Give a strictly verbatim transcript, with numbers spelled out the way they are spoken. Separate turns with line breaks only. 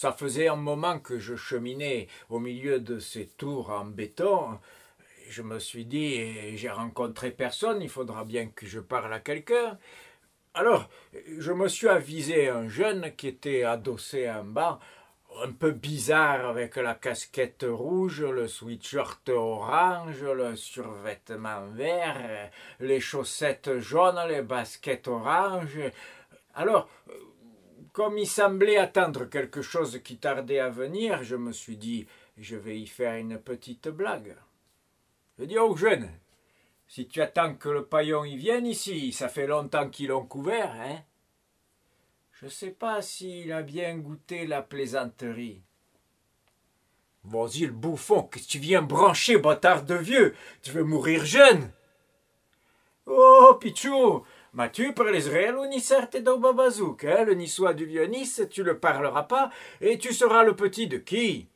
ça faisait un moment que je cheminais au milieu de ces tours en béton. Je me suis dit, j'ai rencontré personne, il faudra bien que je parle à quelqu'un. Alors, je me suis avisé un jeune qui était adossé à un banc, un peu bizarre avec la casquette rouge, le sweatshirt orange, le survêtement vert, les chaussettes jaunes, les baskets oranges. Alors, comme il semblait attendre quelque chose qui tardait à venir, je me suis dit, je vais y faire une petite blague. Je dis au jeune, si tu attends que le paillon y vienne ici, ça fait longtemps qu'ils l'ont couvert, hein? Je ne sais pas s'il a bien goûté la plaisanterie. Vas-y, le bouffon, que tu viens brancher, bâtard de vieux, tu veux mourir jeune. Oh, Pichou, ma tu parles Israël ou ni certes do babazouk, hein? Le niçois du vieux Nice, tu le parleras pas, et tu seras le petit de qui?